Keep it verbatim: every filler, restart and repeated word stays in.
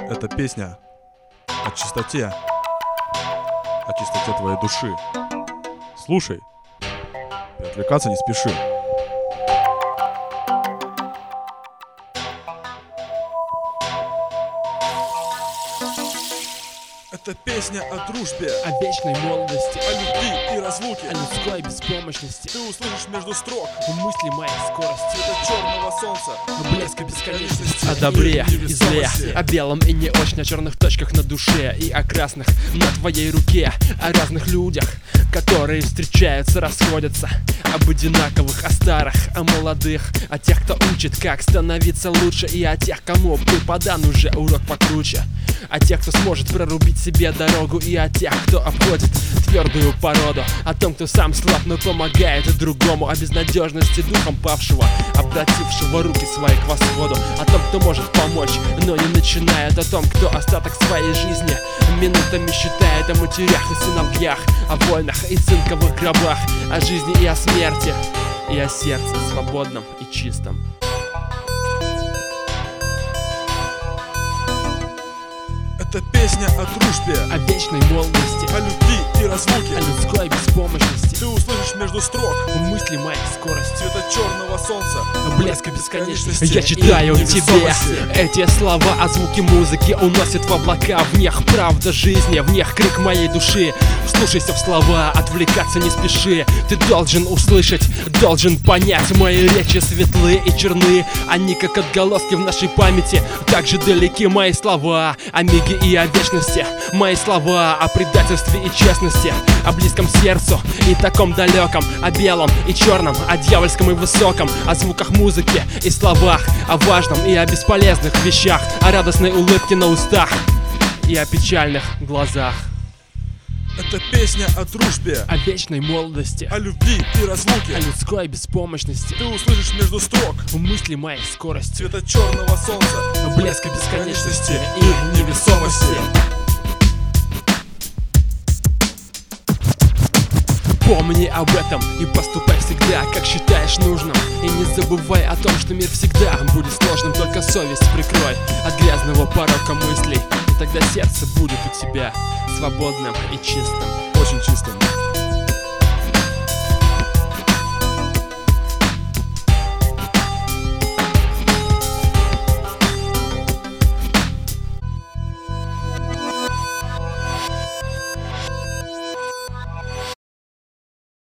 Это песня о чистоте, о чистоте твоей души. Слушай и отвлекаться не спеши. Это песня о дружбе, о вечной молодости, о любви и разлуке, о людской беспомощности. Ты услышишь между строк мысли моей скорости, цвета черного солнца, о блеске бесконечности, о добре и зле, о белом и не очень, о черных точках на душе и о красных на твоей руке, о разных людях, которые встречаются, расходятся, об одинаковых, о старых, о молодых, о тех, кто учит, как становиться лучше, и о тех, кому преподан уже урок покруче, о тех, кто сможет прорубить себе дорогу, и о тех, кто обходит твердую породу, о том, кто сам слаб, но помогает другому, о безнадежности духом павшего, обратившего руки свои к восходу, о том, кто может помочь, но не начинает, о том, кто остаток своей жизни минутами считает, о матерях и сыновьях, о войнах и цинковых гробах, о жизни и о смерти, и о сердце свободном и чистом. Это песня о дружбе, о вечной молодости, о любви и разлуке, о людской беспомощности. Ты услышишь между строк мысли моей скорости, цвета черного солнца, о блеске бесконечности. Я читаю тебе эти слова, а звуки музыки уносят в облака. В них правда жизни, в них крик моей души. Вслушайся в слова, отвлекаться не спеши. Ты должен услышать, должен понять. Мои речи светлые и черны, они как отголоски в нашей памяти. Так же далеки мои слова о миге и о вечности, мои слова о предательстве и честности, о близком сердцу и таком далеком, о белом и черном, о дьявольском и высоком, о звуках музыки и словах, о важном и о бесполезных вещах, о радостной улыбке на устах и о печальных глазах. Это песня о дружбе, о вечной молодости, о любви и разлуке, о людской беспомощности. Ты услышишь между строк мысли моей скорости, цвета черного солнца, о блеске бесконечности и невесомости. Помни об этом и поступай всегда, как считаешь нужным. И не забывай о том, что мир всегда будет сложным. Только совесть прикрой от грязного порока мыслей, и тогда сердце будет у тебя свободным и чистым. Очень чистым.